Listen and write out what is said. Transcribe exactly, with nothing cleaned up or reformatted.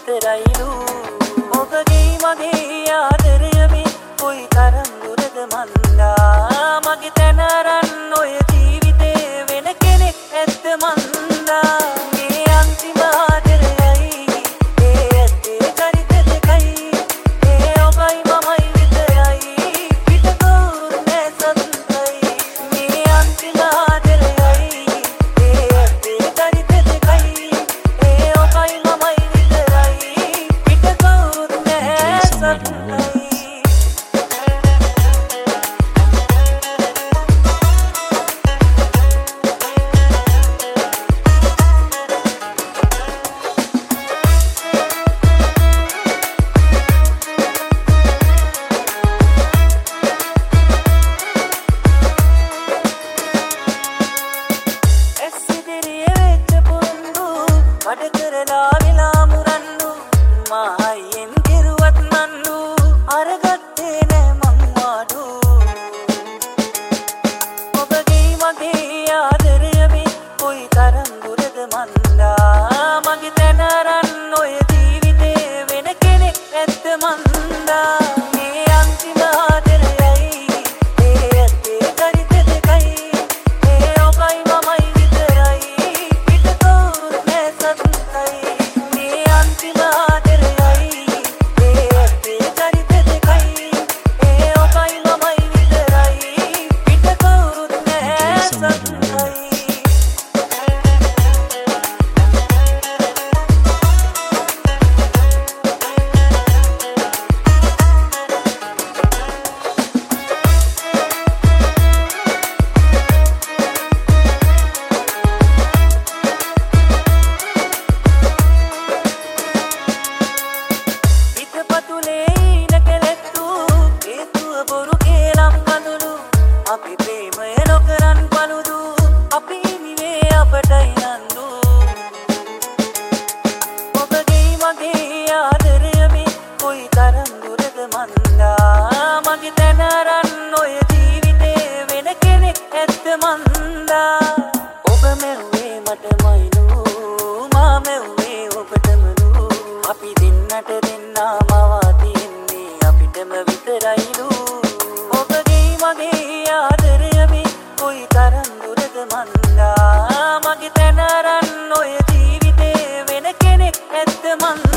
විතරයිලු ඔබගේ මගේ ආදරයමේ කොයි තරම් දුරද මන්දා මගේ තැන අරන් ඔය ජීවිතේ වෙන කෙනෙක් ඇත්ත මන්දා මේ අන්තිම ආදරයයි ඒ ඇත්තේ චරිත දෙකයි ඒ ඔබයි මමයි විතරයි පිටකවුරුත් නෑ සතුටයි මේ අන්තිම ආදරයයි ඒ ඇත්තේ චරිත දෙකයි ඒ ඔබයි මමයි විතරයි පිටකවුරුත් නෑ සතුටයි වැඩ කරලා වෙලා මුරන්නු මායෙන් කෙරුවත් නන්නු අරගත්තේ නෑ මං වාඩු ඔබගේ මගේ ආදරයමේ කොයි තරම් දුරද මන්දා මගේ තැන අරන් ඔය ජීවිතේ වෙන කෙනෙක් ඇත්ත මන්දා මේ අන්තිම ආදරයයි ඒ ඇත්තේ චරිත දෙකයි ඒ ඔබයි මමයි විතරයි පිටකවුරුත් නෑ සතුටයි මේ අන්තිම ආදරයයි ඒ ඇත්තේ චරිත දෙකයි ඒ ඔබයි මමයි විතරයි පිටකවුරුත් නෑ සතුටයි අපි ප්‍රේමය නොකරන් පළුදු අපි නිවේ අපටයි නන්දු ඔබගේ මගේ ආදරයමේ කොයි තරම් දුරද මන්දා මගේ තැන අරන් ඔය ජීවිතේ වෙන කෙනෙක් ඇත්ත මන්දා ඔබ මැව්වේ මටමයිලු මා මැව්වේ ඔබටමලු අපි දෙන්නට දෙන්නා මවා තියෙන්නේ අපිටම විතරයිලු ඔබගේ මගේ ආදරයමේ කොයි තරම් දුරද මන්දා මගේ තැන අරන් ඔය ජීවිතේ වෙන කෙනෙක් ඇත්ත මන්දා